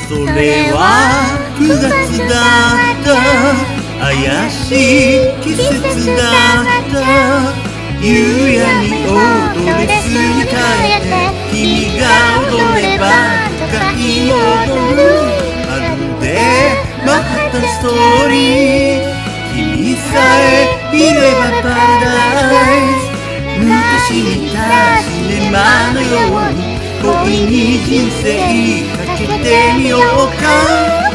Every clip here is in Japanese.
それは9月だった。怪しい季節だった。夕闇をドレスに変えて君が踊れば高い踊る。まるでマンハッタンストーリー。君さえいればパラダイス。昔見たシネマのように恋に人生かけてみようか。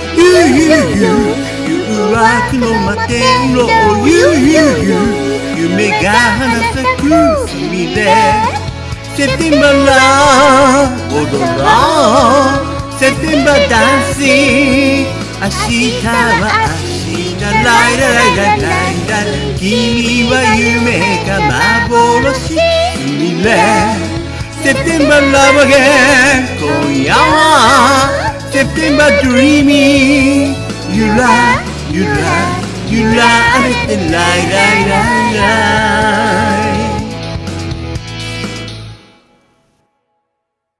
誘惑の摩天楼。夢が花咲く隅でセプテンバーラ踊ろう。セプテンバーダンシング。明日は明日ライラライラライラ。君は夢か幻すみれ。セプテンバーラブアゲン。今夜はセプテンバードリーミー。ゆらゆら揺られてライライライライ。